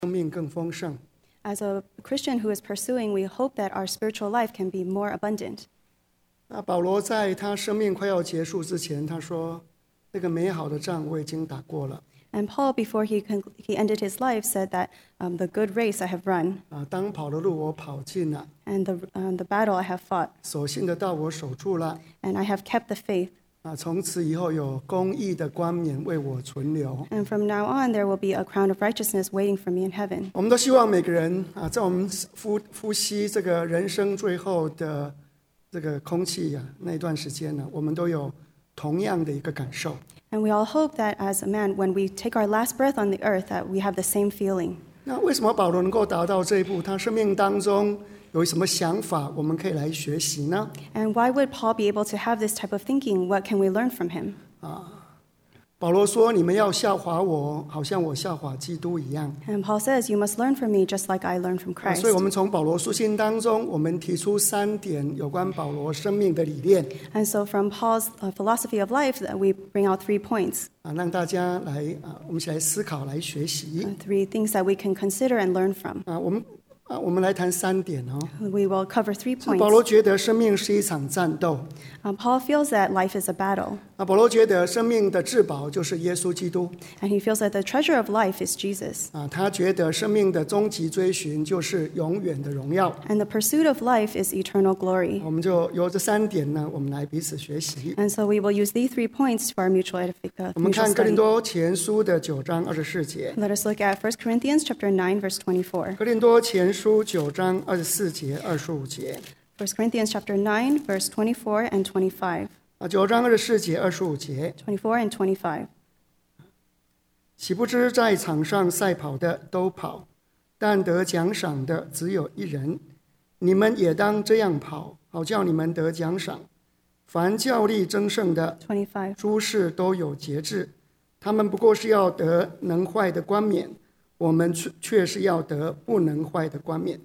生命更丰盛。 As a Christian who is pursuing, we hope that our spiritual life can be more abundant. 那保罗在他生命快要结束之前，他说：“那个美好的仗我已经打过了。” And Paul, before he ended his life, said that the good race I have run, 当跑的路我跑尽了， and the battle I have fought, 所信的道我守住了。 and I have kept the faith. 从此以后有公义的冠冕为我存留。 And from now on, there will be a crown of righteousness waiting for me in heaven. 我们都希望每个人在我们呼吸这个人生最后的这个空气那一段时间呢，我们都有同样的一个感受。 And we all hope that as a man, when we take our last breath on the earth, that we have the same feeling. 那为什么保罗能够达到这一步？他生命当中有什么想法，我们可以来学习呢？ And why would Paul be able to have this type of thinking? What can we learn from him? 保罗说：“你们要效法我，好像我效法基督一样。” And Paul says, you must learn from me just like I learned from Christ. 所以我们从保罗书信当中，我们提出3点有关保罗生命的理念。 And so from Paul's philosophy of life, we bring out 3 points, 让大家来我们一起来思考，来学习。 3 things that we can consider and learn from. 我们来谈3点哦。 We will cover 3 保罗 points. 觉得生命是一场战斗。 Paul feels that life is a battle, 保罗觉得生命的至宝就是耶稣基督。 and he feels that the treasure of life is Jesus. 他觉得生命的终极追寻就是永远的荣耀。 And the pursuit of life is eternal glory. 我们就由这3点呢，我们来彼此学习。 And so we will use these 3 points for our mutual 我们看哥林 study. 多前书的9章24节。 Let us look at 1 Corinthians chapter 9, verse 24. 哥林多前书9章24节、25节。 1 Corinthians chapter 9, verse 24 and 25. 9章24节、25节。 24 and 25. 岂不知在场上赛跑的都跑，但得奖赏的只有一人。你们也当这样跑，好叫你们得奖赏。凡较力争胜的， 25. 诸事都有节制。他们不过是要得能坏的冠冕，我们却是要得不能坏的冠冕。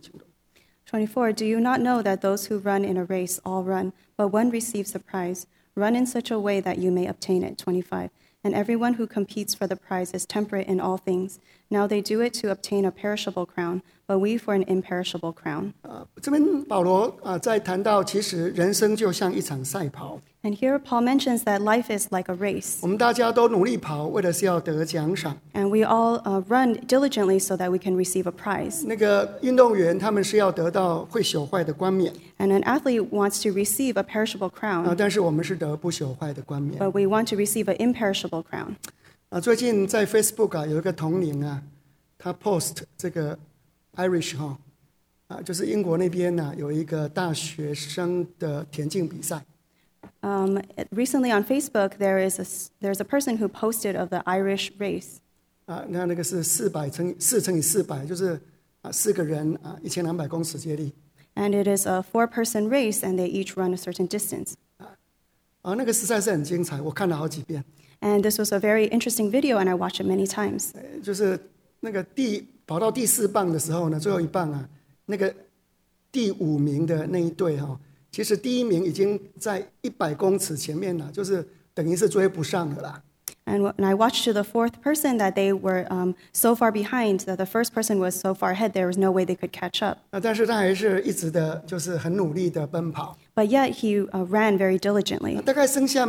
24. Do you not know that those who run in a race all run, but one receives the prize? Run in such a way that you may obtain it. 25. And everyone who competes for the prize is temperate in all things. Now they do it to obtain a perishable crown, but we for an imperishable crown. 这边保罗在谈到，其实人生就像一场赛跑。 And here Paul mentions that life is like a race. 我们大家都努力跑，为的是要得奖赏。 And we all run diligently so that we can receive a prize. 那个运动员他们是要得到会朽坏的冠冕， And an athlete wants to receive a perishable crown, 但是我们是得不朽坏的冠冕。 but we want to receive an imperishable crown. 最近在 Facebook 有一个同龄他 post 这个 Irish 就是英国那边有一个大学生的田径比赛。 Recently on Facebook, there's a person who posted of the Irish race. 那个是400乘以400，就是4个人1200公尺接力。 And it is a 4-person race, and they each run a certain distance. 那个实在是很精彩，我看了好几遍。 And this was a very interesting video, and I watched it many times. 就是那个跑到第4棒的时候呢，最后一棒那个第5名的那一队其实第1名已经在100公尺前面了，就是等于是追不上了啦。 And when I watched to the 4th person that they were so far behind, that the first person was so far ahead, there was no way they could catch up. 但是他还是一直的，就是很努力的奔跑。 But yet he ran very diligently. 大概剩下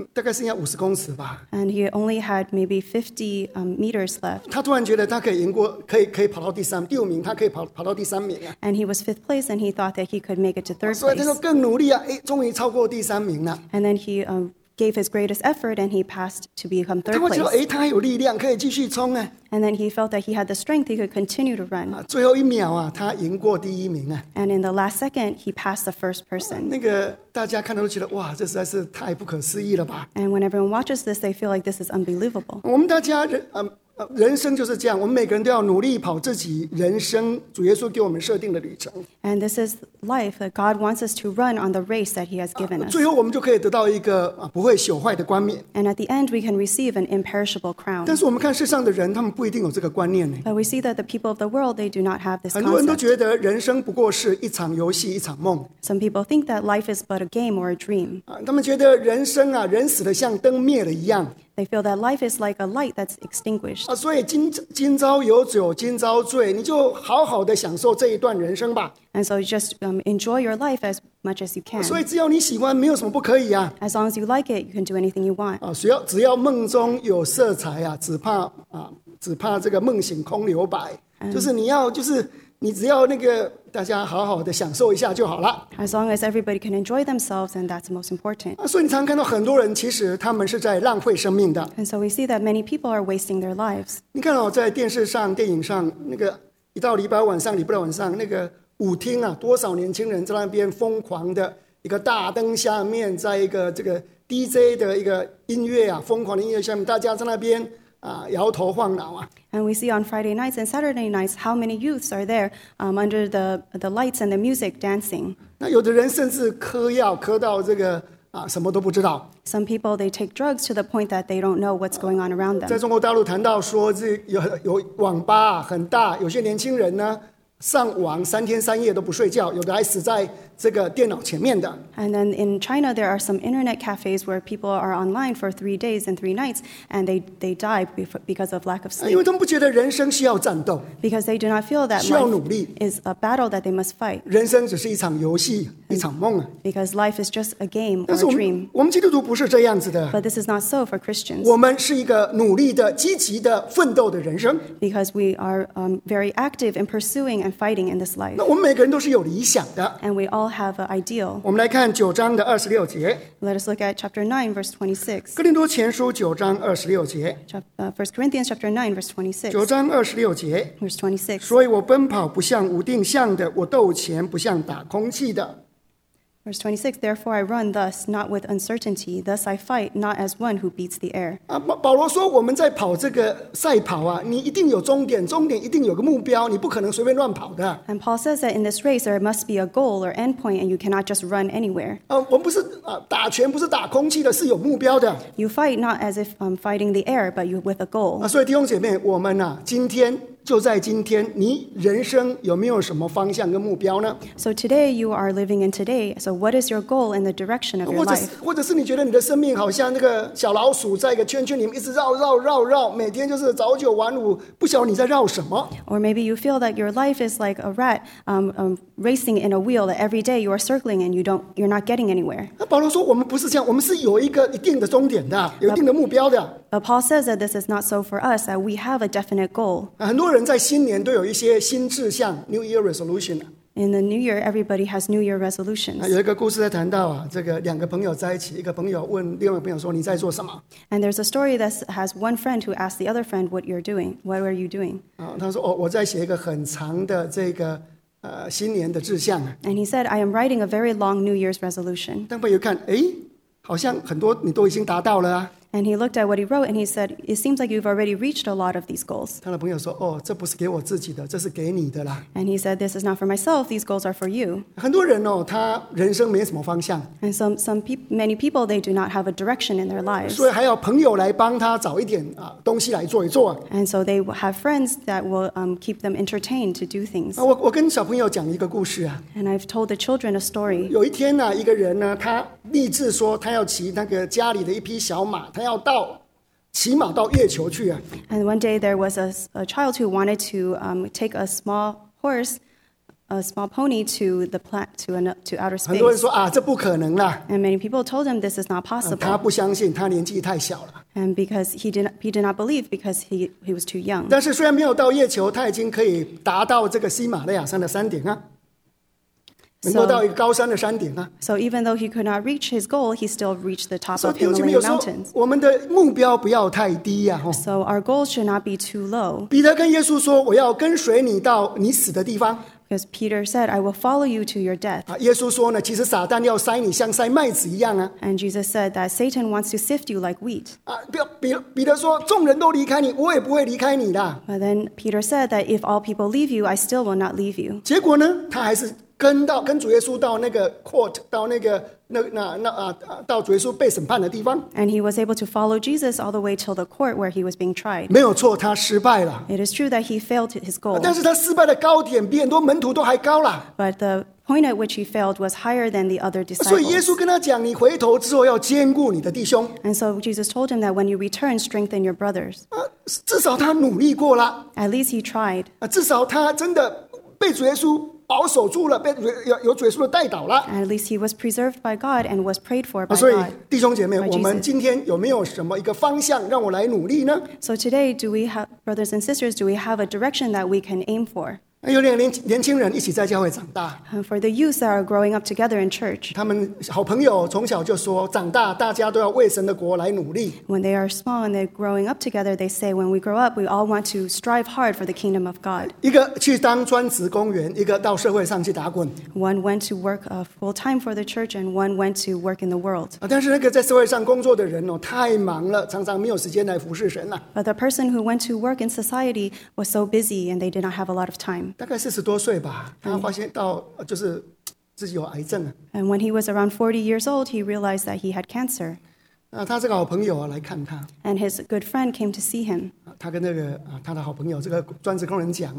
50公尺吧。 And he only had maybe 50 meters left. 他突然觉得他可以赢过，可以跑到第5名，他可以跑到第3名啊。 And he was 5th place, and he thought that he could make it to 3rd 所以他就 place. 更努力终于超过第3名了。 And then he gave his greatest effort, and he passed to become 他 3rd 会觉得 place. 他有力量，可以继续冲 And then he felt that he had the strength, he could continue to run. 最后1秒他赢过第1名 And in the last second, he passed the first person. 那个大家看到都觉得哇，这实在是太不可思议了吧。 And when everyone watches this, they feel like this is unbelievable. 我们大家人生就是这样，我们每个人都要努力跑自己人生主耶稣给我们设定的旅程。 And this is life, that God wants us to run on the race that he has given us. 最后我们就可以得到一个不会朽坏的冠冕。 And at the end, we can receive an imperishable crown. 但是我们看世上的人，他们不一定有这个观念呢。 But we see that the people of the world, they do not have this 很多人都 concept. 觉得人生不过是一场游戏，一场梦。 Some people think that life is but a game or a dream. 他们觉得人生人死的像灯灭了一样。 They feel that life is like a light that's extinguished. 所以今朝有酒今朝醉，你就好好的享受这一段人生吧。 And so you just enjoy your life as much as you can. 所以只要你喜欢，没有什么不可以啊。 As long as you like it, you can do anything you want. 只要梦中有色彩啊，只怕这个梦醒空留白。就是你只要大家好好的享受一下就好了。 As long as everybody can enjoy themselves, and that's the most important. 所以你常看到很多人，其实他们是在浪费生命的。 And so we see that many people are wasting their lives. 你看在电视上、电影上，一到礼拜晚上舞厅啊，多少年轻人在那边疯狂的一个大灯下面，在一个这个 DJ 的一个音乐啊，疯狂的音乐下面，大家在那边摇头晃脑啊。 And we see on Friday nights and Saturday nights how many youths are there under the lights and the music dancing. 那有的人甚至嗑药嗑到什么都不知道。 Some people, they take drugs to the point that they don't know what's going on around 在 them. 中国大陆谈到说，有网吧很大，有些年轻人呢上网3天3夜都不睡觉，有的还死在这个电脑前面的。 And then in China, there are some internet cafes where people are online for 3 days and 3 nights, and they die because of lack of 因为 sleep. 他们不觉得人生需要战斗， Because they do not feel that 需要努力， life is a battle that they must fight. 人生只是一场游戏，一场梦啊。 Because life is just a game or 但是 a dream. 我们基督徒不是这样子的， But this is not so for Christians. 我们是一个努力的、积极的、奋斗的人生。 Because we are very active in pursuing and fighting in this life. 那我们每个人都是有理想的。 And we all have an ideal. 我们来看9章的26节， Let us look at chapter 9, verse 26. 哥林多前书9章26节， 1 Corinthians chapter 9, verse 26. 9章26节， Verse 26. 所以我奔跑不像无定向的，我斗钱不像打空气的。 Verse 26, therefore I run thus, not with uncertainty. Thus I fight, not as one who beats the air. 保罗说我们在跑这个赛跑啊，你一定有终点，终点一定有个目标，你不可能随便乱跑的。 And Paul says that in this race there must be a goal or end point, and you cannot just run anywhere. 我们不是打拳，不是打空气的，是有目标的。 You fight not as if fighting the air, but you with a goal. 所以弟兄姐妹，我们今天就在今天，你人生有没有什么方向跟目标呢？ So today you are living in today. So what is your goal in the direction of your life? 或者是你觉得你的生命好像那个小老鼠在一个圈圈里面一直绕，每天就是早9晚5，不晓得你在绕什么。 Or maybe you feel that your life is like a rat racing in a wheel, that every day you are circling and you're not getting anywhere. 保罗说我们不是这样，我们是有一个一定的终点的，有一定的目标的。 But Paul says that this is not so for us, that we have a definite goal. 很多人在新年都有一些新志向 （New Year Resolution）。 In the new year, everybody has New Year resolutions. 有一个故事在谈到这个2个朋友在一起，一个朋友问另外一个朋友说：“你在做什么？” And there's a story that has one friend who asked the other friend, "What are you doing?" 他说：“我在写一个很长的这个新年的志向。” And he said, "I am writing a very long New Year's resolution." 但朋友看，好像很多你都已经达到了啊。 And he looked at what he wrote and he said, "It seems like you've already reached a lot of these goals." 他的朋友说：“这不是给我自己的，这是给你的啦。” And he said, "This is not for myself, these goals are for you." 很多人他人生没什么方向， And many people, they do not have a direction in their lives. 所以还要朋友来帮他找一点东西来做一做。 And so they have friends that will keep them entertained to do things. 我跟小朋友讲一个故事啊。 And I've told the children a story. 有一天一个人呢，他立志说他要骑那个家里的一匹小马，他要骑马到月球去啊。 And one day there was a child who wanted to take a small horse, a small pony to outer 很多人 space. 说这不可能啦。 And many people told him this is not 他 possible. 不相信，他年纪太小了。 And because he did not believe because he was too young. 但是虽然没有到月球，他已经可以达到这个喜马拉雅山的山顶啊，能够到一个高山的山顶啊。 So even though he could not reach his goal, he still reached the top 所以 of 弟兄姐妹， Himalayan 有时候 mountains. 我们的目标不要太低呀。 So our goals should not be too low. 彼得跟耶稣说：“我要跟随你到你死的地方。” Because Peter said, "I will follow you to your death." 耶稣说呢，其实撒旦要筛你，像筛麦子一样啊。 And Jesus said that Satan wants to sift you like wheat. 彼得说：“众人都离开你，我也不会离开你的。” But then Peter said that if all people leave you, I still will not leave you. 结果呢，他还是跟主耶稣到那个 court， 到到主耶稣被审判的地方。 And he was able to follow Jesus all the way till the court where he was being tried. 没有错，他失败了。 It is true that he failed his goal. 但是他失败的高点比很多门徒都还高啦。 But the point at which he failed was higher than the other 所以耶 disciples. 稣跟他讲，你回头之后要兼顾你的弟兄。 And so Jesus told him that when you return, strengthen your brothers. 至少他努力过了， At least he tried. 至少他真的被主耶稣保守住了，被有主耶稣的带导了。 At least he was preserved by God and was prayed for by 所以 God. 弟兄姐妹， by 我们 Jesus. 今天有没有什么一个方向让我来努力呢？ So today, do we have, brothers and sisters, do we have a direction that we can aim for? 有两个年轻人一起在教会长大， For the youth that are growing up together in church, 他们好朋友从小就说，长大大家都要为神的国来努力。 when they are small and they're growing up together, they say, when we grow up, we all want to strive hard for the kingdom of God. 一个去当专职公务员，一个到社会上去打滚。 One went to work full-time for the church, and one went to work in the world. 但是那个在社会上工作的人太忙了，常常没有时间来服侍神了。 But the person who went to work in society was so busy, and they did not have a lot of time. 大概40多岁吧，他发现到就是自己有癌症了。 And when he was around 40 years old, he realized that he had cancer. 他这个好朋友来看他， And his good friend came to see him. 他跟他的好朋友这个专职工人讲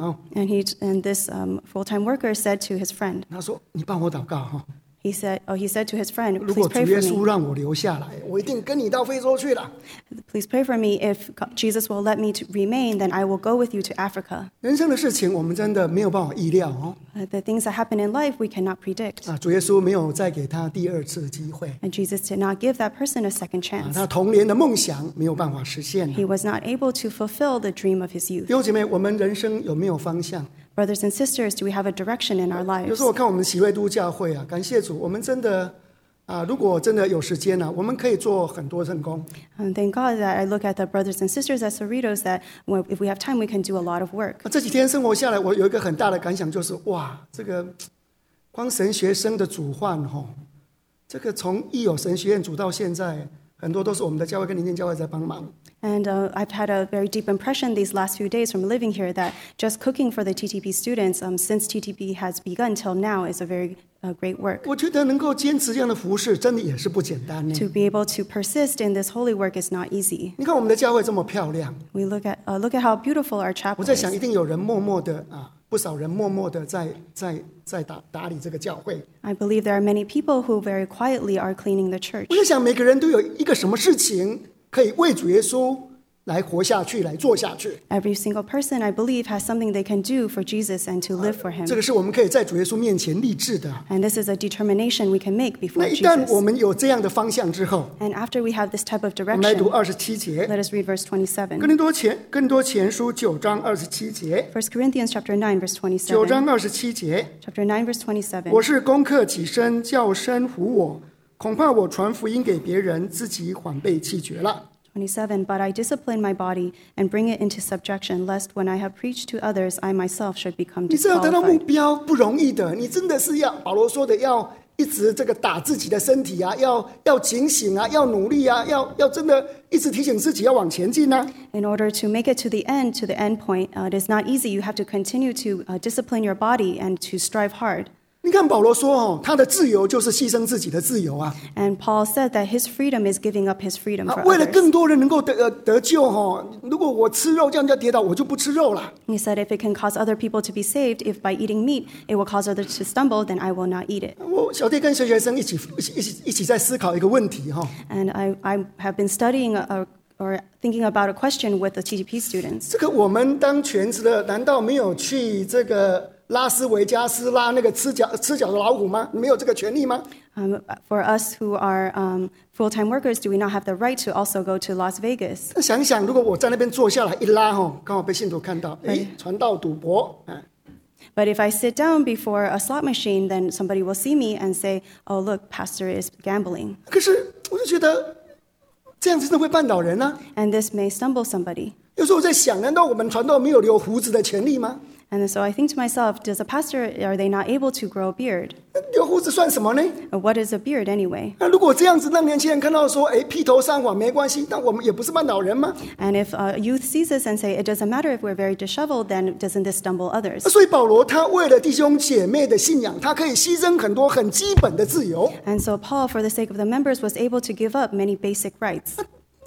And this full-time worker said to his friend, 他说：“你帮我祷告 he said to his friend, 如 please 果主 pray 耶 for 稣 me. 让我留下来，我一定跟你到非洲去了。” Please pray for me. If Jesus will let me to remain, then I will go with you to Africa. 人生的事情我们真的没有办法意料 The things that happen in life, we cannot predict. 主耶稣没有再给他第二次机会 And Jesus did not give that person a second chance. 他童年的梦想没有办法实现 He was not able to fulfill the dream of his 弟 youth. 兄姐妹，我们人生有没有方向？ Brothers and sisters, do we have a direction in our 有 lives? 时候我看我们喜会都教会感谢主，我们真的如果真的有时间我们可以做很多圣工。 And thank God that I look at the brothers and sisters at Cerritos that if we have time, we can do a lot of work. 这几天生活下来，我有一个很大的感想，就是哇，这个光神学生的主换这个从一有神学院组到现在，很多都是我们的教会跟邻近教会在帮忙。 And I've had a very deep impression these last few days from living here that just cooking for the TTP students since TTP has begun till now is a very great work. 我觉得能够坚持这样的服事，真的也是不简单呢。 To be able to persist in this holy work is not easy. 你看我们的教会这么漂亮， We look at how beautiful our 我 chapel 在 is. 想，一定有人默默的不少人默默的在打理这个教会。 I believe there are many people who very quietly are cleaning the church. 我在想，每个人都有一个什么事情可以为主耶稣来活下去，来做下去。 Every single person, I believe, has something they can do for Jesus and to live for 这 him. 个是我们可以在主耶稣面前立志的。 And this is a determination we can make 那 before 一旦我 Jesus. 们有这样的方向之后， And after we have this type of 我们来读 direction, 27节， let us read verse 27. 更多前书9章27节， 1 Corinthians chapter 9, verse 9 27. 章27节， Chapter 9, verse 27. 我是攻克己身，叫身服我，恐怕我传福音给别人，自己反被弃绝了。 27. But I discipline my body and bring it into subjection, lest when I have preached to others, I myself should become 你知道得到目 disqualified. 标不容易的，你真的是要保罗说的，要一直这个打自己的身体要警醒要努力要真的一直提醒自己要往前进 In order to make it to the end point, it is not easy. You have to continue to discipline your body and to strive hard. 你看保罗说他的自由就是牺牲自己的自由 And Paul said that his freedom is giving up his freedom for 为了 others. 更多人能够得救如果我吃肉这样就跌倒，我就不吃肉了。 He said, if it can cause other people to be saved, if by eating meat it will cause others to stumble, then I will not eat it. 我小弟跟学生一起在思考一个问题 And I have been studying or thinking about a question with the TTP students. 这个我们当全职的，难道没有去这个拉斯维加斯拉那个吃脚的老虎吗？没有这个权利吗？ For us who are full-time workers, do we not have the right to also go to Las Vegas? 那想想，如果我在那边坐下来一拉刚好被信徒看到，传道赌博 But if I sit down before a slot machine, then somebody will see me and say, oh, look, pastor is gambling. 可是我就觉得这样子真的会绊倒人啊。 And this may stumble somebody. 有时候我在想，难道我们传道没有留胡子的权利吗？ And so I think to myself, does a pastor, are they not able to grow a beard? 留胡子算什么呢？ What is a beard anyway? 那如果这样子让年轻人看到说，披头散发没关系，但我们也不是绊倒人吗？ And if youth sees this and say, it doesn't matter if we're very disheveled, then doesn't this stumble others? 所以保罗他为了弟兄姐妹的信仰，他可以牺牲很多很基本的自由。 And so Paul, for the sake of the members, was able to give up many basic rights.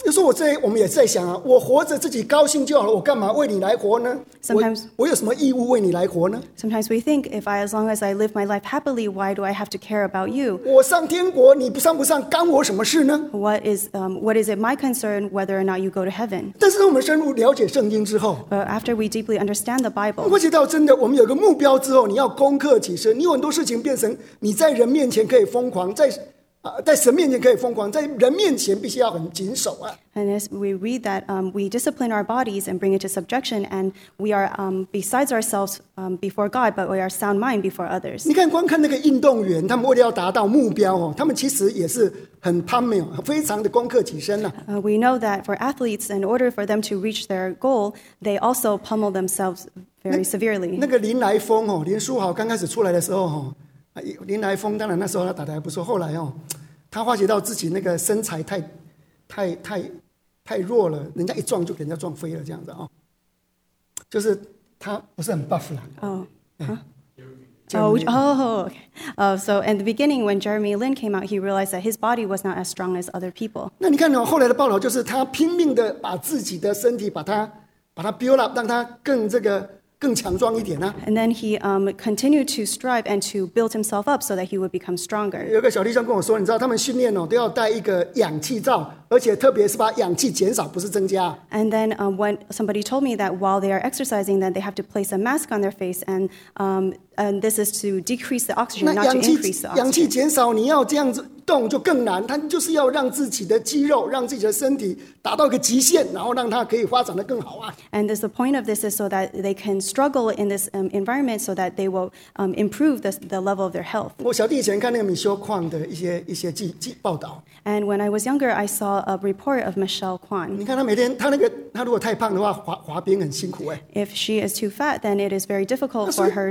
有时候我们也在想啊，我活着自己高兴就好了，我干嘛为你来活呢？ Sometimes- 我有什么义务为你来活呢？ Sometimes we think, as long as I live my life happily, why do I have to care about you? 我上天国，你上不上干我什么事呢？ What is it my concern whether or not you go to heaven? 但是当我们深入了解圣经之后， But after we deeply understand the 我 Bible, 会知道真的，我们有个目标之后，你要攻克己身，你有很多事情变成你在人面前可以疯狂，在神面前可以疯狂，在人面前必须要很谨守啊。 and as we read that, we discipline our bodies and bring it to subjection, and we are besides ourselves before God, but we are sound mind before others. 你看，光看那个运动员，他们为了要达到目标哦，他们其实也是很攀美，非常的攻克己身呐、 We know that for athletes, in order for them to reach their goal, they also pummel themselves very severely. 那个林来疯哦，林书豪刚开始出来的时候哦，林来疯当然那时候他打得还不错，后来哦，他发觉到自己那个身材太弱了，人家一撞就给人家撞飞了这样子哦，就是他不是很 buff 啦。 Oh. Okay. So in the beginning, when Jeremy Lin came out, he realized that his body was not as strong as other people. 那你看哦，后来的报道就是他拼命的把自己的身体把它 build up， 让它更强壮一点啊。 And then he continued to strive and to build himself up so that he would become stronger. 有个小弟兄跟我说，你知道他们训练哦都要戴一个氧气罩，而且特别是把氧气减少，不是增加。 And then when somebody told me that while they are exercising, that they have to place a mask on their face, and this is to decrease the oxygen, 那 not to increase the 氧气 oxygen. 减少，你要这样子动就更难。他就是要让自己的肌肉，让自己的身体达到一个极限，然后让它可以发展得更好啊。 And the point of this is so that they can struggle in this environment, so that they will improve the level of their health. 我小弟以前看那个米修矿的一些报道， And when I was younger, I saw a report of Michelle Kwan. 你看他每天他如果太胖的话，滑冰很辛苦哎。 If she is too fat, then it is very difficult for her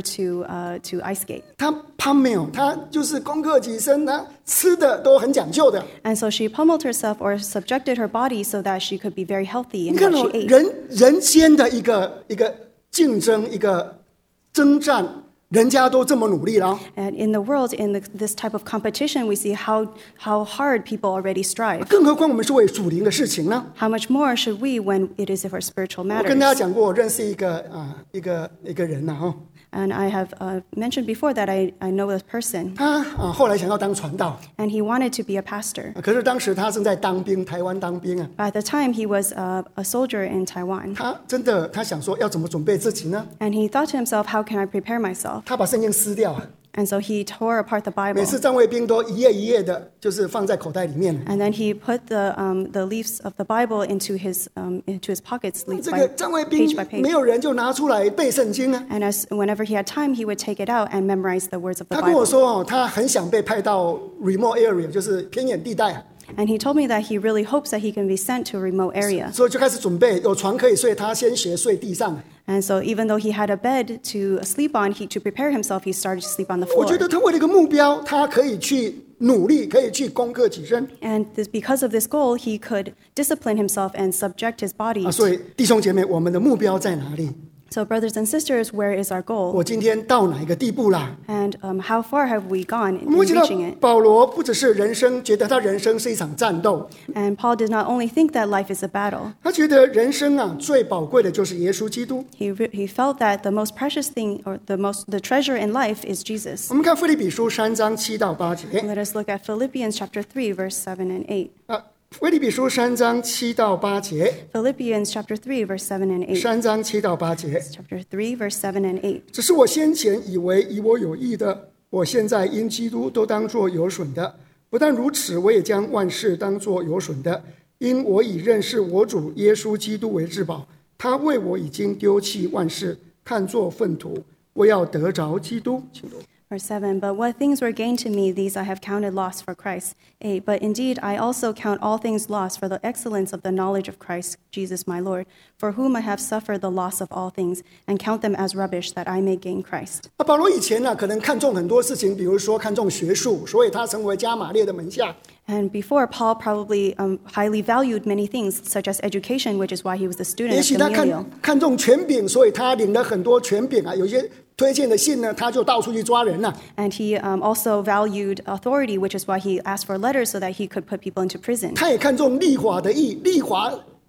to ice skate. 他攀没有，他就是攻克己身，他吃的都很讲究的。 And so she pummeled herself or subjected her body so that she could be very healthy 你 in 看 what 哦 she，ate. 人间的一个竞争，一个征战，人家都这么努力了哦。 And in the world, in this type of competition, we see how hard people already strive. 更何况我们是为属灵的事情呢？ How much more should we when it is for spiritual 我跟大家 matters? 讲过，我认识一个人呐哈， And I have mentioned before that I know this person, 他后来想要当传道， and he wanted to be a pastor. 可是当时他正在当兵，台湾当兵啊， But at the time, he was a soldier in Taiwan. 他想说要怎么准备自己呢？ And he thought to himself, how can I prepare myself? 他把圣经撕掉啊， And so he tore apart the 每 Bible. 次站卫兵都一页一页的，就是放在口袋里面。 And then he put the leaves of the Bible into his pockets, leaf 这 by 个站卫兵 page by 没 page. 有人就拿出来背圣经啊。 And whenever he had time, he would take it out and memorize the words of the 他跟我 Bible. 说哦，他很想被派到 remote area，就是偏远地带啊， And he told me that he really hopes that he can be sent to a remote area. 所以就开始准备，有床可以睡，他先学睡地上。 And so even though he had a bed to sleep on, to prepare himself, he started to sleep on the 我觉 floor. 得他为了一个目标，他可以去努力，可以去攻克己身 And because of this goal, he could discipline himself and subject his body. 啊。所以弟兄姐妹，我们的目标在哪里？ So brothers and sisters, where is our goal? 我今天到哪一个地步啦？ And how far have we gone 我 in 们会知道 reaching it? 保罗不只是人生，觉得他人生是一场战斗， And Paul did not only think that life is a battle. 他觉得人生啊最宝贵的就是耶稣基督。 He felt that the most precious thing or the treasure in life is Jesus. 我们看腓立比书3章7到8节 Let us look at Philippians chapter 3, verse 7 and 8. 啊，腓立比书3章7到8节， Philippians chapter 3, verse 7 and 8. 3章7到8节。 Chapter 3, verse 7 and 8. 只是我先前以为以我有益的，我现在因基督都当作有损的。不但如此，我也将万事当作有损的，因我以认识我主耶稣基督为至宝。他为我已经丢弃万事，看作粪土，我要得着基督。请读。 Verse 7, But what things were gained to me, these I have counted loss for Christ. 8, But indeed I also count all things lost for the excellence of the knowledge of Christ Jesus my Lord, for whom I have suffered the loss of all things, and count them as rubbish, that I may gain Christ. 保罗以前呢，可能看重很多事情，比如说看重学术，所以他成为加马列的门下。 And before, Paul probably highly valued many things, such as education, which is why he was the student 也 of 许他 Gamaliel. 看重权柄，所以他领了很多权柄啊。有些推荐的信呢，他就到处去抓人了。 And he also valued authority, which is why he asked for letters so that he could put people into prison. 他也看重立法的义，立法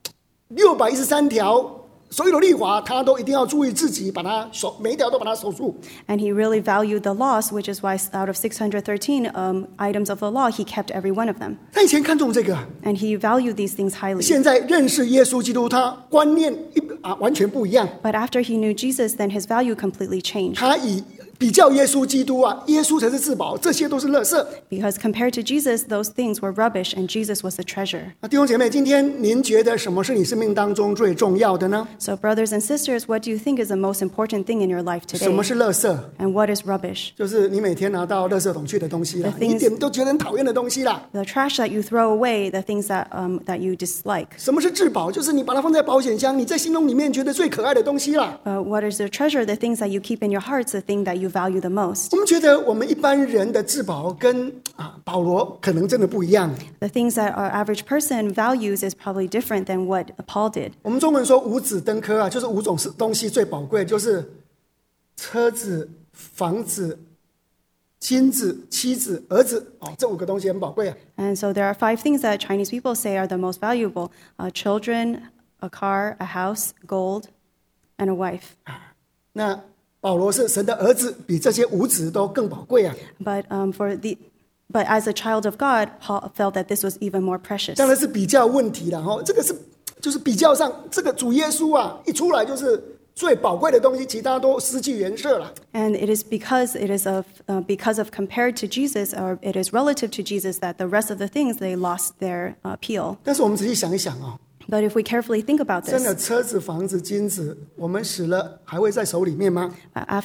613条。所有的律法，他都一定要注意自己，把它守，每一条都把它守住。 And he really valued the laws, which is why out of 613 items of the law, he kept every one of them. 他以前看重这个， And he valued these things highly. 现在认识耶稣基督，他观念完全不一样。 But after he knew Jesus, then his value completely changed. 他以比较耶稣基督啊，耶稣才是至宝，这些都是垃圾。 Because compared to Jesus, those things were rubbish, and Jesus was the treasure. 弟兄姐妹，今天您觉得什么是你生命当中最重要的呢？ So, brothers and sisters, what do you think is the most important thing in your life 什么 today? 是垃圾？ And what is rubbish? 就是你每天拿到垃圾桶去的东西啦， The 你 things- 一点都觉得很讨厌的东西啦。 The trash that you throw away, the things that you dislike. 什么是至宝？就是你把它放在保险箱，你在心中里面觉得最可爱的东西啦。 What is the treasure? The things that you keep in your hearts, the thing that you value the most. 我们觉得我们一般人的至宝跟保罗可能真的不一样。 The things that our average person values is probably different than what Paul did. 我们中文说五子登科啊，就是5种东西最宝贵，就是车子、房子、金子、妻子、儿子这5个东西很宝贵啊。 And so there are 5 things that Chinese people say are the most valuable: children, a car, a house, gold, and a wife. 那保罗是神的儿子，比这些5子都更宝贵啊。 But as a child of God, Paul felt that this was even more precious. 当然是比较问题了哈，这个就是比较上，这个主耶稣啊，一出来就是最宝贵的东西，其他都失去原色了。 And it is because of compared to Jesus, or it is relative to Jesus, that the rest of the things they lost their appeal. 但是我们仔细想一想啊， But if we carefully think about 真的 this, 车子、房子、金子，我们死了还会在手里面吗？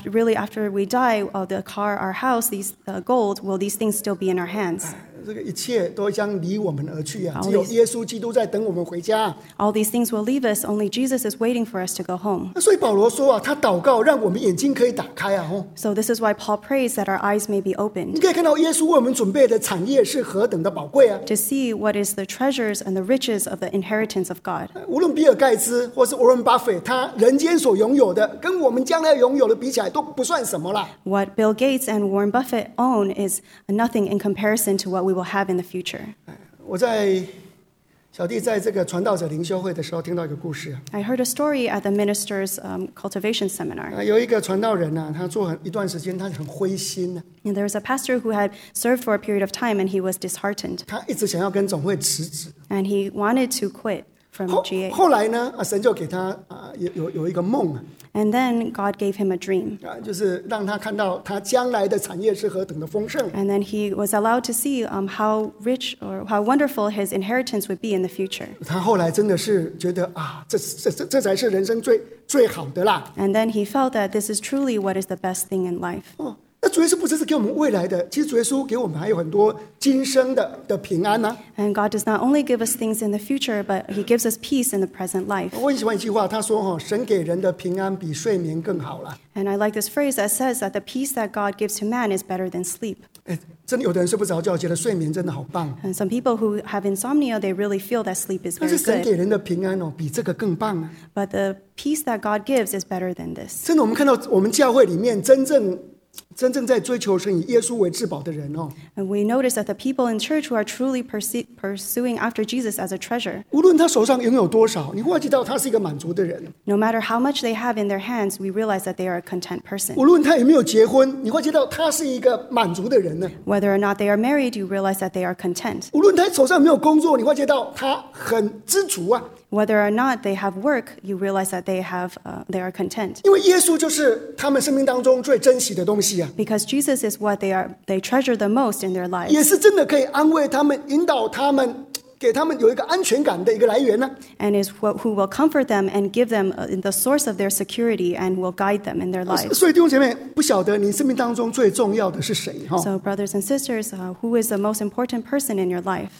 after we die, the car, our house, these gold, will these things still be in our hands? 这个一切都将离我们而去啊！ All 只有 these- 耶稣基督在等我们回家。 All these things will leave us. Only Jesus is waiting for us to go home. 那所以保罗说啊，他祷告让我们眼睛可以打开啊！ So this is why Paul prays that our eyes may be 你 opened 可以看到耶稣为我们准备的产业是何等的宝贵啊！ to see what is the treasures and the riches of the inheritance of God. 无论比尔盖茨或是沃伦巴菲，他人间所拥有的，跟我们将来拥有的比起来都不算什么啦。 What Bill Gates and Warren Buffett own is nothing in comparison to what we will have in the future. 我在小弟在这个传道者灵修会的时候，听到一个故事啊。 I heard a story at the minister's cultivation seminar. 有一个传道人啊，他做一段时间，他很灰心啊， And there was a pastor who had served for a period of time and he was disheartened. 他一直想要跟总会辞职。 And he wanted to quit from GA. 后来呢，神就给他有一个梦啊， And then God gave him a dream. 就是让他看到他将来的产业是何等的丰盛。 And then he was allowed to see how rich or how wonderful his inheritance would be in the future. 他后来真的是觉得啊，这才是人生最好的啦。 And then he felt that this is truly what is the best thing in life. 那主耶稣不只是给我们未来的，其实主耶稣给我们还有很多今生的平安啊。 And God does not only give us things in the future, but he gives us peace in the present life. 我很喜欢一句话，他说神给人的平安比睡眠更好啦。 And I like this phrase that says that the peace that God gives to man is better than sleep. 真的有的人睡不着觉，觉得睡眠真的好棒。 And some people who have insomnia, they really feel that sleep is 但 very 是神 good. 给人的平安比这个更棒啊！ But the peace that God gives is better than this. 真的，我们看到我们教会里面真正在追求神以耶稣为至宝的人 And we notice that the people in church who are truly pursuing after Jesus as a treasure, 无论他手上拥有多少，你会知道他是一个满足的人； no matter how much they have in their hands, we realize that they are a content person. 无论他有没有结婚，你会知道他是一个满足的人呢； Whether or not they are married, you realize that they are content. 无论他手上有没有工作，你会知道他很知足啊。 Whether or not they have work, you realize that they are content. 因为耶稣就是他们生命当中最珍惜的东西啊， Because Jesus is what they treasure the most in their 也 lives, 是真的可以安慰他们、引导他们、给他们有一个安全感的一个来源呢。 and is who will comfort them and give them the source of their security and will guide them in their lives. 所以弟兄姐妹，不晓得你生命当中最重要的是谁哈？ So, brothers and sisters, who is the most important person in your life?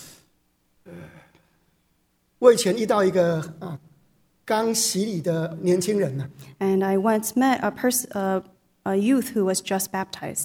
我以前遇到一个刚洗礼的年轻人呢， And I once met a youth who was just baptized.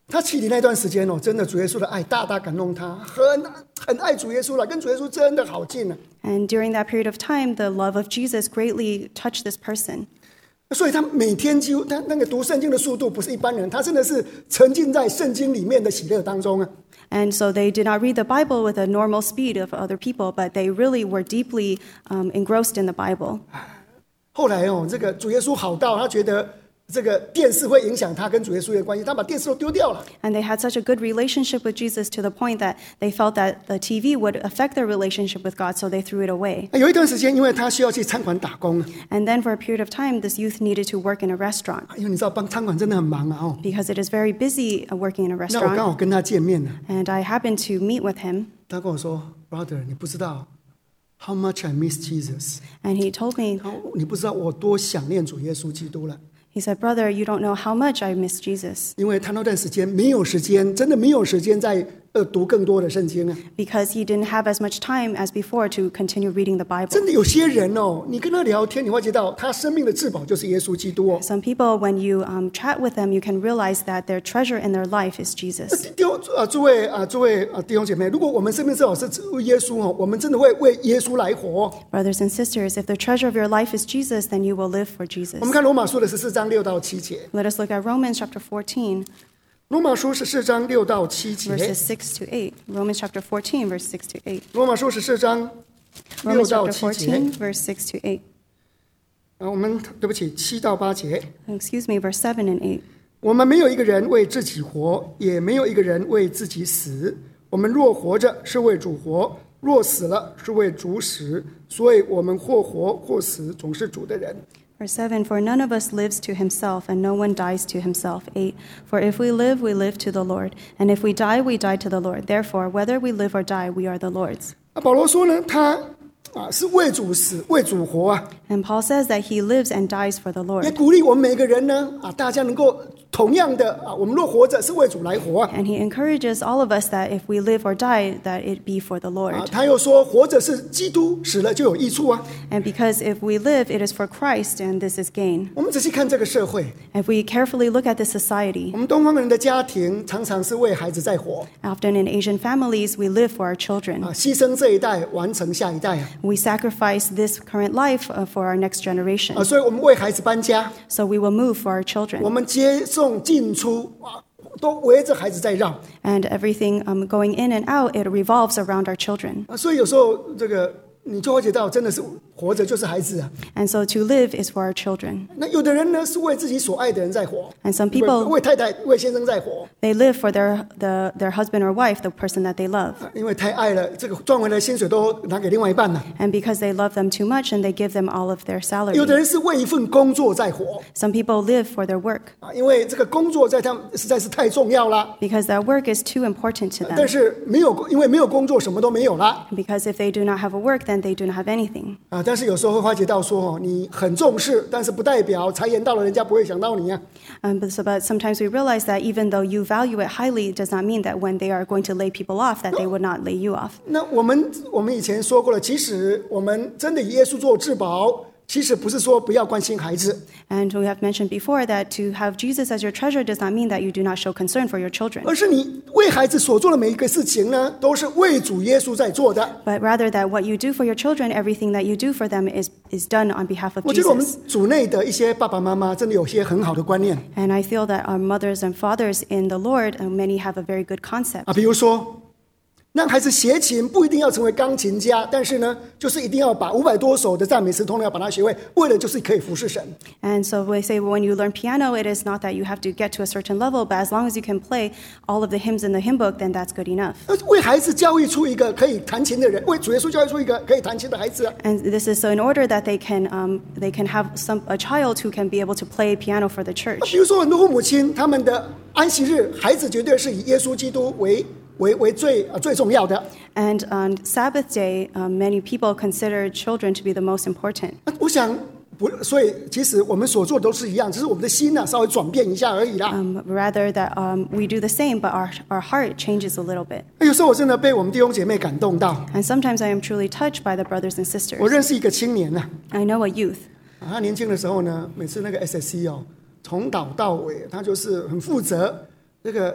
他起离那段时间真的主耶稣的爱大大感动他，很爱主耶稣了，跟主耶稣真的好近了。 And during that period of time, the love of Jesus greatly touched this person. 所以他每天几乎他那个读圣经的速度不是一般人，他真的是沉浸在圣经里面的喜乐当中啊。 And so they did not read the Bible with a normal speed of other people, but they really were deeply engrossed in the Bible. 后来这个主耶稣好到他觉得这个电视会影响他跟主耶稣的关系，他把电视都丢掉了。 And they had such a good relationship with Jesus to the point that they felt that the TV would affect their relationship with God, so they threw it away. 有一段时间，因为他需要去餐馆打工， And then for a period of time, this youth needed to work in a restaurant 因为你知道帮餐馆真的很忙啊 because it is very busy working in a 那我刚 restaurant. 好跟他见面了， And I happened to meet with him, 他跟我说 ：“Brother， 你不知道 how much I miss Jesus。 and he told me, 你不知道我多想念主耶稣基督了。” he said, "Brother, you don't know how much I miss Jesus." 因为他那段时间没有时间，真的没有时间在读更多的圣经啊。 Because he didn't have as much time as before to continue reading the Bible. 真的有些人你跟他聊天，你会知道他生命的至宝就是耶稣基督 Some people, when you chat with them, you can realize that their treasure in their life is Jesus. 诸位弟兄姐妹，如果我们生命至宝是耶稣我们真的会为耶稣来活。 Brothers and sisters, if the treasure of your life is Jesus, then you will live for Jesus. 我们看罗马书的14章6到7节， Let us look at Romans chapter 14, 罗马书14章6到7节， verses 6 to 8. Romans chapter 14, verse 6 to 8. 罗马书14章 Romans 6到 chapter 7节。 14, verse 6 to 8. 我们对不起7到8节。 Excuse me, verse 7 and 8. 我们没有一个人为自己活，也没有一个人为自己死。我们若活着，是为主活；若死了，是为主死。所以我们或活或死，总是主的人。 Verse 7, For none of us lives to himself, and no one dies to himself. 8, For if we live to the Lord, and if we die to the Lord. Therefore, whether we live or die, we are the Lord's. 保罗说呢，他是为主死，为主活啊， And Paul says that he lives and dies for the 也 Lord. 鼓励我们每个人呢，大家能够同样的我们若活着是为主来活啊。 And he encourages all of us that if we live or die, that it be for the Lord. 他又说，活着是基督，死了就有益处啊。 And because if we live, it is for Christ, and this is gain. 我们仔细看这个社会， If we carefully look at this society, 我们东方人的家庭常常是为孩子在活 often in Asian families, we live for our children. 牺牲这一代，完成下一代啊。 We sacrifice this current life for our next generation. 所以我们为孩子搬家， So we will move for our 我 children. 们接送进出都围着孩子在绕 And everything going in and out, it revolves around our children. 所以有时候这个你就会觉得真的是活着就是孩子啊。 And so to live is for our children. 那有的人呢是为自己所爱的人在活， And some people, 为太太、为先生在活， they live for their husband or wife, the person that they love. 因为太爱了，这个赚回来的薪水都拿给另外一半了。 And because they love them too much, and they give them all of their 有的 salary. 人是为一份工作在活 Some people live for their work 因为这个工作在他们实在是太重要了。 because that work is too important to 但 them. 是因为没有工作，什么都没有了 Because if they do not have a work, then they do not have anything. 但是有时候会发觉到说，你很重视，但是不代表裁员到了，人家不会想到你啊。 But sometimes we realize that even though you value it highly, it does not mean that when they are going to lay people off, that they would not lay you off. 那我们以前说过了，其实我们真的以耶稣做至宝，其实不是说不要关心孩子， And we have mentioned before that to have Jesus as your treasure does not mean that you do not show concern for your children, 而是你为孩子所做的每一个事情呢，都是为主耶稣在做的。 but rather that what you do for your children, everything that you do for them is done on behalf of 我觉得我们 Jesus. 组内的一些爸爸妈妈真的有些很好的观念 And I feel that our mothers and fathers in the Lord, many have a very good concept. 比如说让孩子学琴不一定要成为钢琴家，但是呢，就是一定要把500多首的赞美诗通通要把它学会，为了就是可以服侍神。 And so we say when you learn piano, it is not that you have to get to a certain level, but as long as you can play all of the hymns in the hymn book, then that's good enough. 为孩子教育出一个可以弹琴的人，为主耶稣教育出一个可以弹琴的孩子啊。 And this is so in order that they can have a child who can be able to play piano for the church. 比如说很多父母亲，他们的安息日，孩子绝对是以耶稣基督为最重要的。 And on Sabbath day, many people consider children to be the most important. 我想所以其实我们所做的都是一样，只是我们的心稍微转变一下而已啦。 Rather that we do the same, but our heart changes a little bit. 有时候我真的被我们弟兄姐妹感动到。 And sometimes I am truly touched by the brothers and 我 sisters. 认识一个青年 I know a youth. 他年轻的时候呢，每次那个 SSC 从早到尾，他就是很负责。这个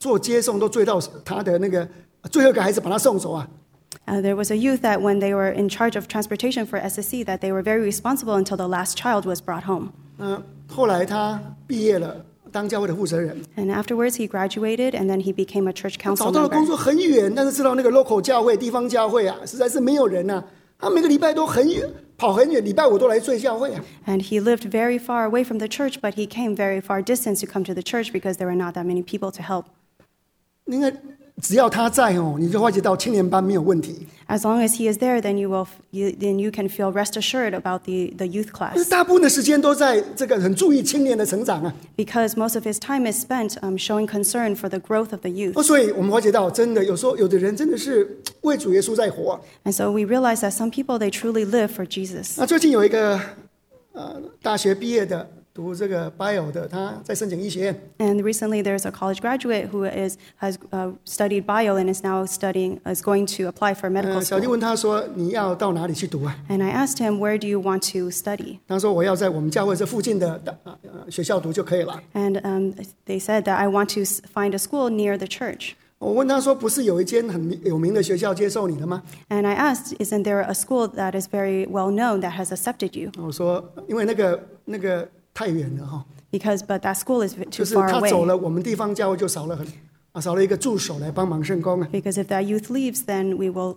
做接送都追到他的那个最后一个孩子把他送走啊。 There was a youth that when they were in charge of transportation for SSC, that they were very responsible until the last child was brought home. 后来他毕业了，当教会的负责人。 And afterwards, he graduated, and then he became a church 找 council 到的工 member. 作很远，但是知道那个 local 教会、地方教会啊，实在是没有人啊。他每个礼拜都很远，跑很远，礼拜五都来睡教会啊。 And he lived very far away from the church, but he came very far distance to come to the church because there were not that many people to help. 那个只要他在哦，你就发觉到青年班没有问题。 As long as he is there, then you can feel rest assured about the youth 但是 class, 大部分的时间都在这个很注意青年的成长啊。 because most of his time is spent showing concern for the growth of the youth. 所以我们发觉到，真的有时候有的人真的是为主耶稣在活。 And so we realize that some people, they truly live for Jesus. 那最近有一个大学毕业的读这个 bio 的，他在申请医学院。 And recently, there's a college graduate who has studied bio and is now is going to apply for medical 小弟 school. 问他说：“你要到哪里去读啊 And I asked him, where do you want to study? 他说：“我要在我们教会这附近的学校读就可以了。” And they said that I want to find a school near the church. 我问他说：“不是有一间很有名的学校接受你的吗 And I asked, isn't there a school that is very well known that has accepted you?？” 我说：“因为那个太远了哈， But that school is 就 too 是 far 他走 away. 了，我们地方教会就少了一个助手来帮忙圣工啊。” Because if that youth leaves, then we'll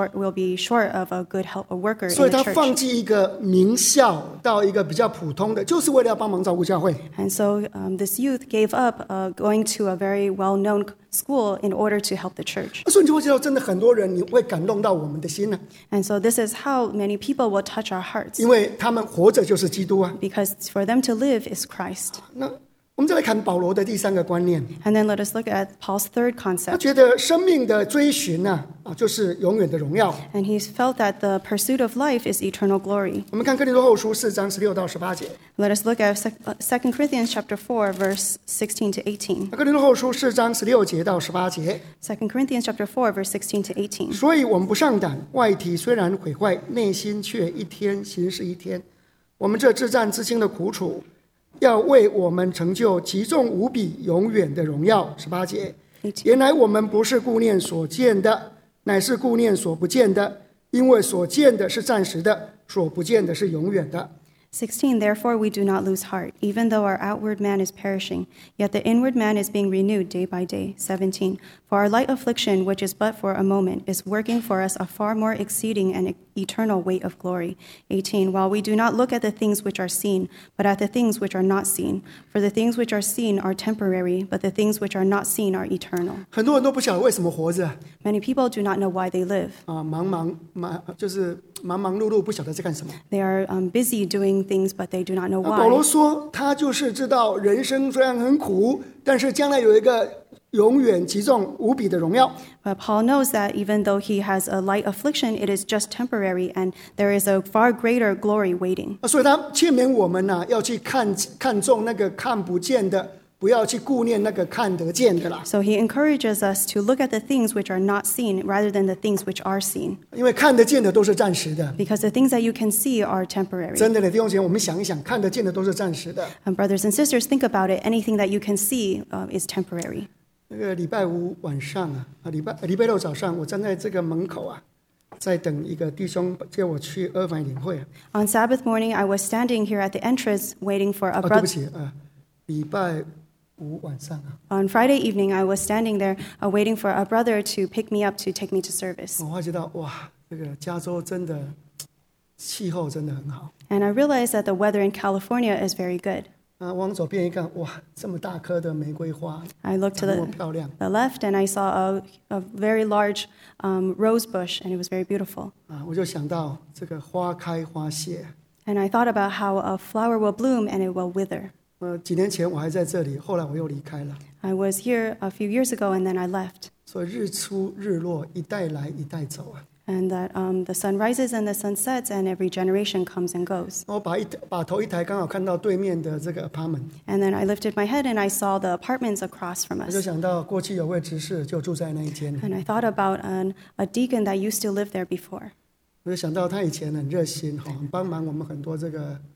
be short of a good worker 所以 in the 他放 church. 弃一个名校到一个比较普通的，就是为了要帮忙照顾教会。 And so this youth gave up going to a very well-known school in order to help the church. 所以你就会知道，真的很多人你会感动到我们的心呢、 And so this is how many people will touch our hearts, 因为他们活着就是基督啊。 because for them to live is Christ. 那我们再来看保罗的第三个观念， And then let us look at Paul's third 他 concept. 觉得生命的追寻呢，就是永远的荣耀。 And he felt that the pursuit of life is eternal glory. 我们看哥林多后书4章16到18节。 Let us look at 2 Corinthians chapter 4, verse 16 to 18. 哥林多后书4章16节到18节， 2 Corinthians chapter 4, verse 16 to 18. 所以我们不上胆，外体虽然毁坏，内心却一天行事一天。我们这至战至轻的苦楚，要为我们成就极重无比、永远的荣耀。18节，原来我们不是顾念所见的，乃是顾念所不见的，因为所见的是暂时的，所不见的是永远的。 16, therefore we do not lose heart, even though our outward man is perishing, yet the inward man is being renewed day by day. 17, for our light affliction, which is but for a moment, is working for us a far more exceeding and eternal weight of glory. 18, while we do not look at the things which are seen, but at the things which are not seen. For the things which are seen are temporary, but the things which are not seen are eternal. 很多人都不晓得为什么活着 Many people do not know why they live. 就是忙忙碌碌，不晓得在干什么。 They are busy doing things, but they do not know 保罗 why. 说，他就是知道人生虽然很苦，但是将来有一个永远极重无比的荣耀。 But Paul knows that even though he has a light affliction, it is just temporary, and there is a far greater glory waiting. 所以他劝勉我们要去看重那个看不见的，不要去顾念那个看得见的啦。 So he encourages us to look at the things which are not seen rather than the things which are seen, 因为看得见的都是暂时的。 because the things that you can see are temporary. 真的弟兄姐妹，我们想一想，看得见的都是暂时的。 And brothers and sisters, think about it. Anything that you can see is temporary. 那个礼拜五晚上礼拜六早上，我站在这个门口在等一个弟兄接我去阿凡领会。 On Sabbath morning, I was standing here at the entrance waiting for a 对不 brother. 起礼拜五晚上 On Friday evening, I was standing there waiting for a brother to pick me up to take me to service. 我发觉到哇，这个加州真的气候真的很好。 And I realized that the weather in California is very good. 往左边一看，哇，这么大颗的玫瑰花， I looked to 这么漂亮 the left and I saw a very large rose bush, and it was very beautiful. 我就想到这个花开花谢。 And I thought about how a flower will bloom and it will wither. 几年前我还在这里，后来我又离开了。 I was here a few years ago and then I left. 所以日出日落，一代来一代走啊。 And that the sun rises and the sun sets, and every generation comes and goes. 我把头一抬，刚好看到对面的这个 apartment， And then I lifted my head and I saw the apartments across from 我就 us. 想到过去有位执事就住在那一间， And I thought about a deacon that used to live there before. 我就想到他以前很热心很帮忙我们很多这个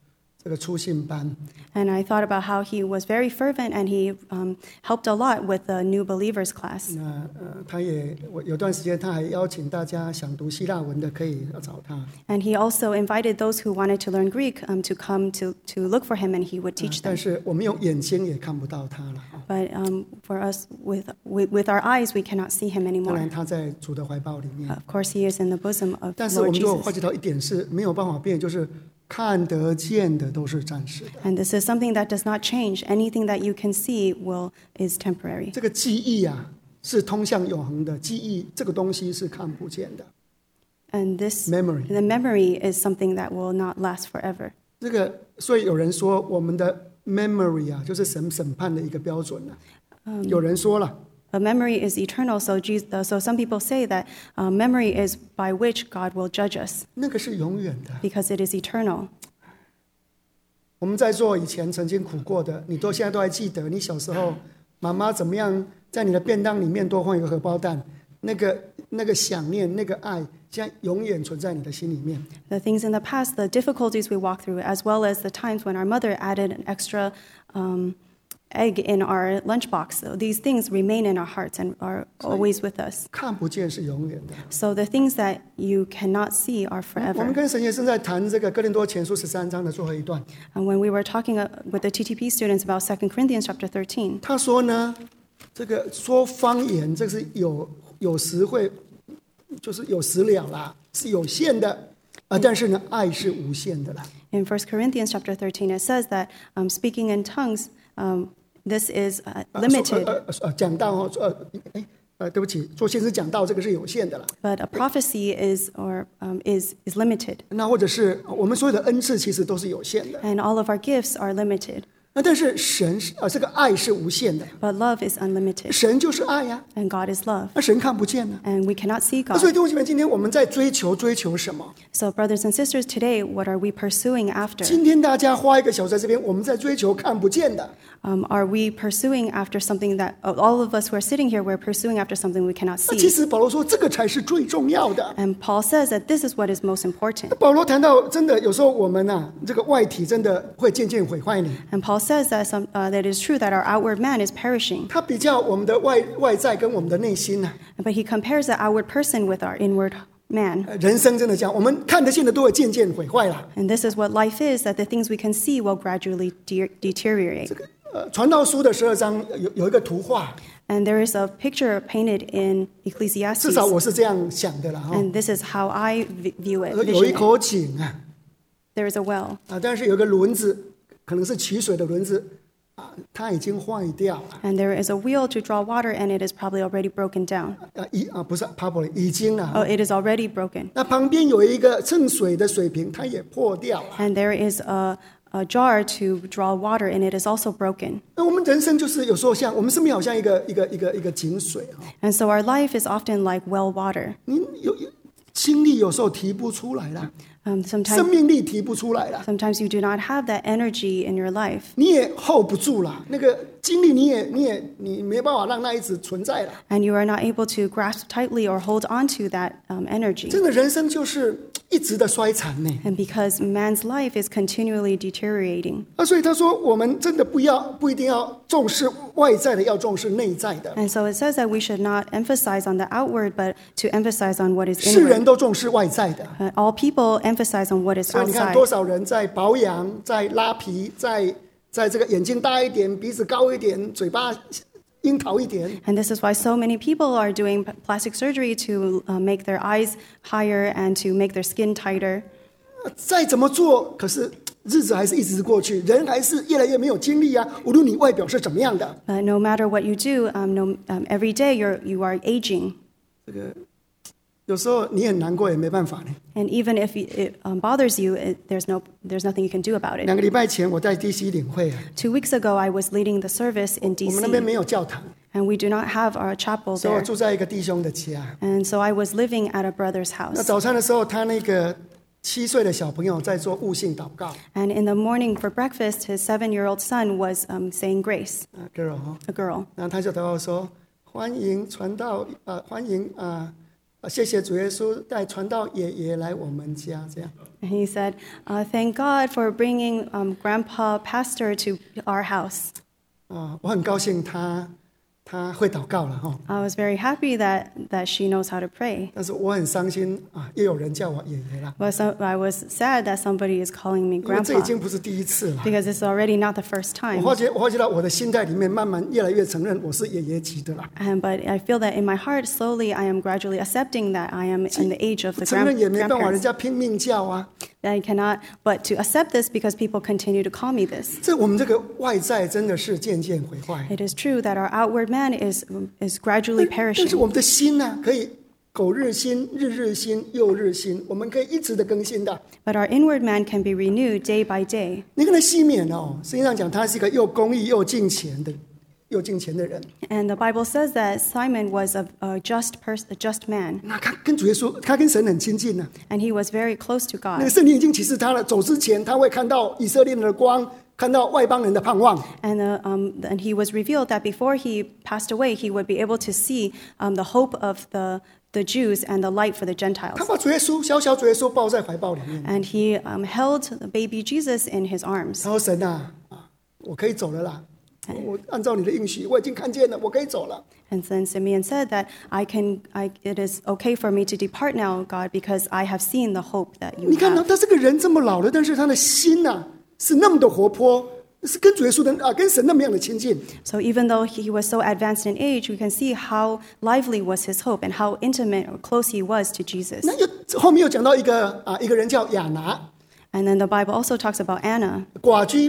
这个初信班。 And I thought about how he was very fervent and he helped a lot with the new believers class. 那他也有段时间他还邀请大家想读希腊文的可以找他。 And he also invited those who wanted to learn Greek to come to look for him and he would teach 但 them. 是我们用眼睛也看不到他了。 But for us, with our eyes, we cannot see him 当然 anymore. 他在主的怀抱里面。 Of course, he is in the bosom of 但是我 Lord 们就 Jesus. 发觉到一点是没有办法变，就是看得见的都是暂时的。 And this is something that does not change. Anything that you can see is temporary. 这个记忆啊，是通向永恒的记忆，这个东西是看不见的。 And the memory is something that will not last forever. 这个，所以有人说我们的 memory 啊，就是神审判的一个标准了。有人说了。 A memory is eternal, so some people say that memory is by which God will judge us 那个是永远的。 because it is eternal. 我们在座以前曾经苦过的，你现在都还记得，你小时候妈妈怎么样在你的便当里面多放一个荷包蛋，那个想念、那个爱，现在永远存在你的心里面。 The things in the past, the difficulties we walked through, as well as the times when our mother added an extra egg in our lunchbox. So these things remain in our hearts and are always with us. 看不见是永远的。 So the things that you cannot see are 我们 forever. 跟神学生在谈这个哥林多前书13章的最后一段， And when we were talking with the TTP students about 2 Corinthians chapter 13, 他说呢，这个说方言，这是有时会，就是有时了啦，是有限的，但是呢，爱是无限的啦。 in 1 Corinthians chapter 13, it says that speaking in tongues, this is limited. 讲到对不起，做先知讲到这个是有限的啦。 But a prophecy is limited, 那或者是我们所有的恩赐其实都是有限的， and all of our gifts are limited. 但是神这个爱是无限的， But love is unlimited, 神就是爱呀， and God is love, 那神看不见呢。 and we cannot see 那所以 God. 弟兄姐妹，今天我们在追求什么？ So, brothers and sisters, today, what are we pursuing after? 今天大家花1个小时在这边，我们在追求看不见的。 Are we pursuing after something that all of us who are sitting here, we're pursuing after something we cannot 那其 see? 实保罗说，这个才是最重要的。 And Paul says that this is what is most important. 保罗谈到，真的有时候我们这个外体真的会渐渐毁坏你。 And Paul says that that it is true that our outward man is perishing. 他比较我们的外在跟我们的内心呢， But he compares the outward person with our inward man. 人生真的这样，我们看得见的都会渐渐毁坏了。 And this is what life is, that the things we can see will gradually deteriorate. 传道书的12章有一个图画， And there is a picture painted in 至 Ecclesiastes. 少我是这样想的啦。 And this is how I view it. 有一 vision it. 口井啊， There is a well. 但是有一个轮子，可能是取水的轮子它已经坏掉了。 And there is a wheel to draw water, and it is probably already broken down. 不是 probably 已经了。 Oh, it is already broken. 那旁边有一个盛水的水瓶，它也破掉了。 And there is a jar to draw water, and it is also broken. 那我们人生就是有时候像我们生命好像一个井水哈， And so our life is often like well water. 你有精力有时候提不出来了，生 Sometimes 命力提不出来了， you do not have that energy in your life. 你也 hold 不住了，那个精力你没办法让它一直存在了。 And you are not able to grasp tightly or hold onto that energy. 真的人生就是一直的衰残呢。 And because man's life is continually deteriorating. 所以他说，我们真的不一定要重视外在的，要重视内在的。 And so it says that we should not emphasize on the outward, but to emphasize on what is 世人 inward. 都重视外在的， All people emphasize on what is 所以你看 outside. 多少人在保养、在拉皮、在这个眼睛大一点、鼻子高一点、嘴巴樱桃一点。 And this is why so many people are doing plastic surgery to make their eyes higher and to make their skin tighter. 再怎么做，可是日子还是一直过去，人还是越来越没有精力啊。无论你外表是怎么样的， But no matter what you do, every day you are aging. 这个有时候你很难过也没办法呢。 And even if it bothers you, there's nothing you can do about it. 2个礼拜前我在 DC 领会啊， 2 weeks ago, I was leading the service in 我们那边 DC, 没有教堂， and we do not have our chapel 所以我 there. 住在一个弟兄的家。 And so I was living at a brother's 那 house. 早餐的时候，他那个7岁的小朋友在做悟性祷告 And in the morning for breakfast, his 7-year-old son was saying grace, ，girl 哈， a girl. 然后他就祷告说：欢迎传道欢迎谢谢主耶稣带传道爷爷来我们家，这样。 And he said, thank God for bringing Grandpa Pastor to our house. 我很高兴他会祷告了哈。 I was very happy that she knows how to pray. 但是我很伤心又有人叫我爷爷了， But I was sad that somebody is calling me 因为这已 Grandpa 经不是第一次了。 because it's already not the first 我 time. 发觉到我的心态里面慢慢越来越承认我是爷爷级的了。 But I feel that in my heart, slowly, I am gradually accepting that I am in the age of the 承认也没办法，人 grandparents. 家拼命叫啊。 I cannot but to accept this because people continue to call me this. 这我们这个外在真的是渐渐毁坏， It is true that our outward man is gradually 但是 perishing. 我们的心呢，可以苟日新，日日新，又日新，我们可以一直的更新的。 But our inward man can be renewed day by day. 你看那西缅圣经上讲他是一个又公义又敬虔的人。 And the Bible says that Simon was a just man, 那他跟主耶稣，他跟神很亲近呢。 and he was very close to 那个 God. 圣经已经启示他了，走之前他会看到以色列人的光，看到外邦人的盼望。 And he was revealed that before he passed away, he would be able to see the hope of the Jews and the light for the Gentiles. 他把主耶稣小主耶稣抱在怀抱里面， And he held the baby Jesus in his arms. 然后神我可以走了啦，我按照你的应许，我已经看见了，我可以走了。 And then Simeon said that it is okay for me to depart now, God, because I have seen the hope that you 你看到 have. 他这个人这么老了，但是他的心是那么的活泼，是跟主耶稣跟神那么样的亲近。 So even though he was so advanced in age, we can see how lively was his hope and how intimate or close he was to Jesus. 那后面又讲到一个人叫亚拿， And then the Bible also talks about Anna. 寡居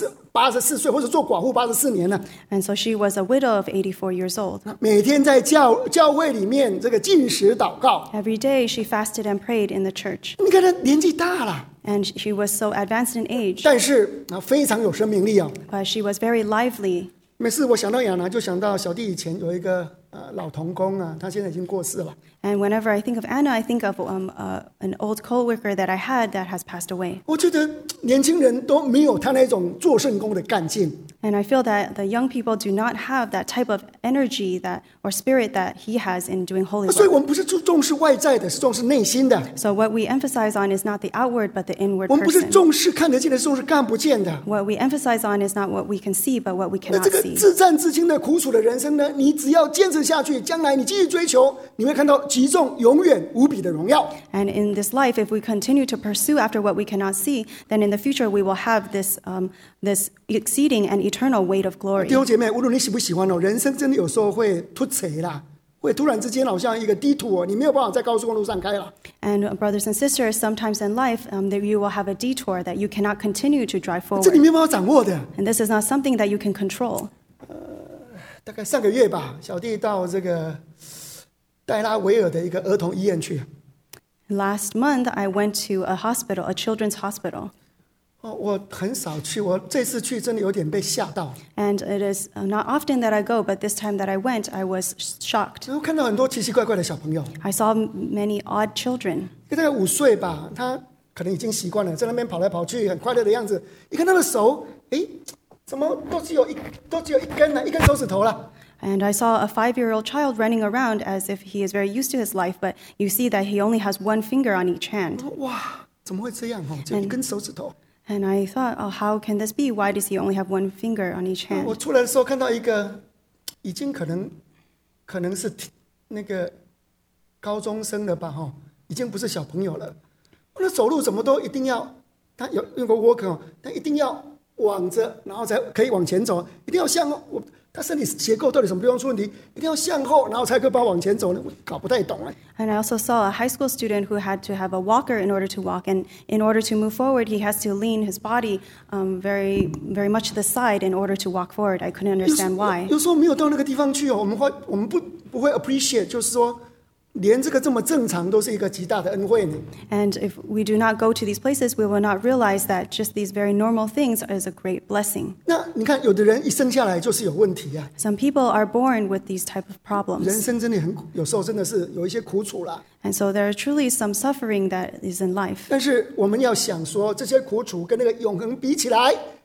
84岁，或者做寡妇84年了， And so she was a widow of 84 years old. 每天在教会里面这个禁食祷告。 Every day she fasted and prayed in the church. 你看他年纪大了， And she was so advanced in age, 但是非常有生命力。 but she was very lively. 每次我想到亚拿，就想到小弟以前有一个老同工他现在已经过世了。 And whenever I think of Anna, I think of an old co-worker that I had that has passed away. 我觉得年轻人都没有他那种做圣工的干劲。 And I feel that the young people do not have that type of energy or spirit that he has in doing holy 所以 work. 我们不是重视外在的，是重视内心的。 So what we emphasize on is not the outward, but the inward 我们不是 person. 重视看得见的，是重视看不见的。 What we emphasize on is not what we can see, but what we 那 cannot 这个 see. 自战自清的苦楚的人生呢，你只要坚持下去，将来你继续追求，你会看到极重永远无比的荣耀。 And in this life, if we continue to pursue after what we cannot see, then in the future we will have this exceeding and eternal weight of glory. 弟兄姐妹，无论你喜不喜欢人生真的有时候会突贼啦，会突然之间好像一个低土你没有办法在高速公路上开了。 And brothers and sisters, sometimes in life, that you will have a detour that you cannot continue to drive 这你 forward. 没有办法掌握的。 And this is not something that you can control. 大概上个月吧，小弟到这个戴拉维尔的一个儿童医院去。 Last month, I went to a hospital, a children's hospital. 我很少去，我这次去真的有点被吓到。 And it is not often that I go, but this time that I went, I was shocked. 然后看到很多奇奇怪怪的小朋友， I saw many odd children. 大概5岁吧，他可能已经习惯了，在那边跑来跑去，很快乐的样子。一看他的手，怎么都只有一根呢？一根手指头了。 And I saw a 5-year-old child running around as if he is very used to his life, but you see that he only has one finger on each hand. 哇，怎么会这样？只有一根手指头。 And I thought, oh, how can this be? Why does he only have one finger on each 我 hand? 出来的时候看到一个已经可能是那个高中生了吧，已经不是小朋友了。那走路怎么都一定要，他有用过 walker， 他一定要往着，然后才可以往前走，一定要向后。他身体结构到底什么地方出问题？一定要向后，然后才可以把往前走呢？我搞不太懂哎。 And I also saw a high school student who had to have a walker in order to walk. And in order to move forward, he has to lean his body very, very much to the side in order to walk forward. I couldn't understand why. 有时候没有到那个地方去我们不会 appreciate， 就是说，连这个这么正常都是一个极大的恩惠呢。 And if we do not go to these places, we will not realize that just these very normal things is a great blessing. 那你看，有的人一生下来就是有问题啊。 Some people are born with these type of 人 problems. 生真的有时候真的是有一些苦楚啦。 And so there are truly some suffering that is in life. 但是我们要想说，这些苦楚跟那个永恒比起来，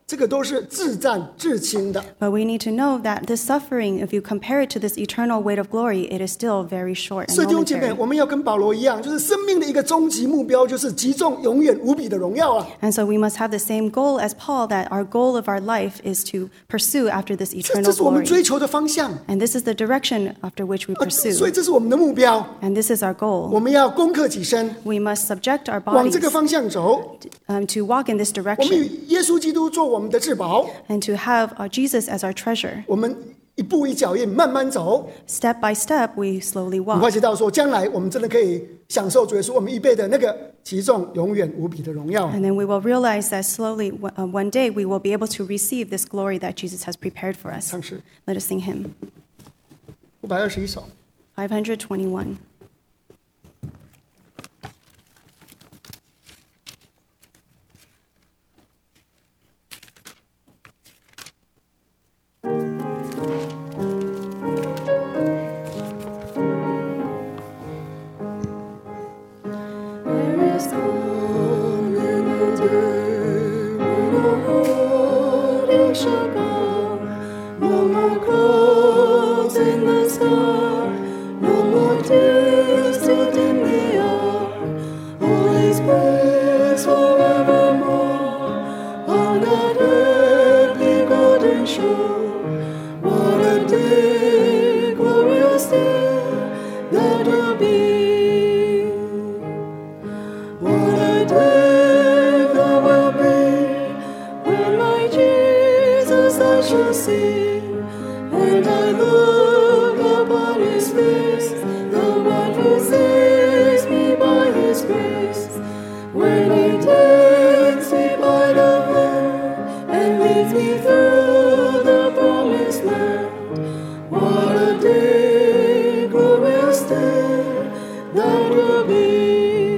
这个都是至暂至轻的。 But we need to know that this suffering, if you compare it to this eternal weight of glory, it is still very short and 所以弟兄姐妹， momentary. 我们要跟保罗一样，就是生命的一个终极目标，就是击中永远无比的荣耀啊！ And so we must have the same goal as Paul, that our goal of our life is to pursue after this 这 eternal 是我们 glory. 追求的方向， And this is the direction after which we 所以 pursue. 这是我们的目标。 And this is our 我 goal. 们要攻克己身， We must subject our 往 bodies 这个方向走。 to walk in this 我们 direction 与耶稣基督做我们的至宝， and to have Jesus as our treasure. 我们一步一脚印，慢慢走。 Step by step, we slowly 很快 walk. 知道说，将来我们真的可以享受主耶稣我们预备的那个极重永远无比的荣耀。 And then we will realize that slowly, one day, we will be able to receive this glory that Jesus has prepared for us. 唱诗 Let us sing hymn 521首。 521. There is dawn in the day when our heart shall go. No more clouds in the sky, no more tears to dim the eye. All is peace forevermore on that happy golden shore. What a day, glorious day that will be. What a day that will be when my Jesus I shall see, and I look upon his face, the one who saves me by his grace. When he takes me by the hand and leads me through the promised land. What a day, glorious day that will be.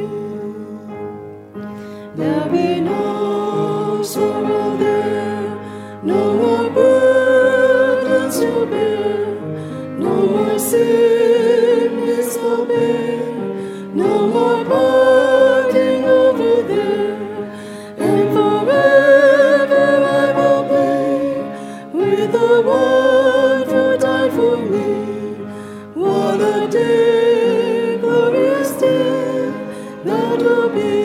There'll be no sorrow there, no more burdens to bear, no more sickness or pain, no more parting over there, and forever I will be with the one who died for me. What a day, glorious day that will be.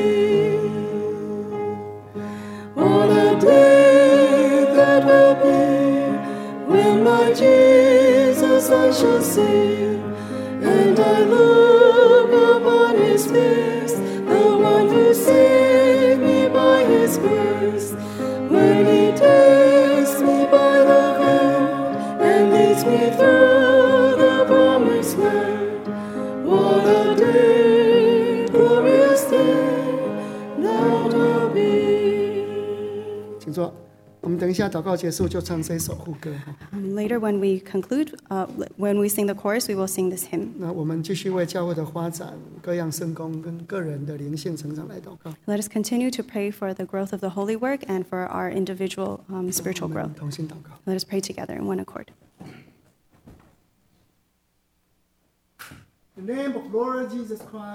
What a day that will be when my Jesus I shall see, and I look upon his face, the one who saved me by his grace. When he takes me by the hand and leads me through the promised land. What a day, glorious day that will be. 请坐。我们等一下祷告结束就唱这首副歌。 Later, when we conclude, when we sing the chorus, we will sing this hymn. 那我们继续为教会的发展、各样圣工跟个人的灵性成长来祷告。 Let us continue to pray for the growth of the holy work and for our individual spiritual 我们 growth. 同心祷告。 Let us pray together in one accord. In the name of Lord Jesus Christ.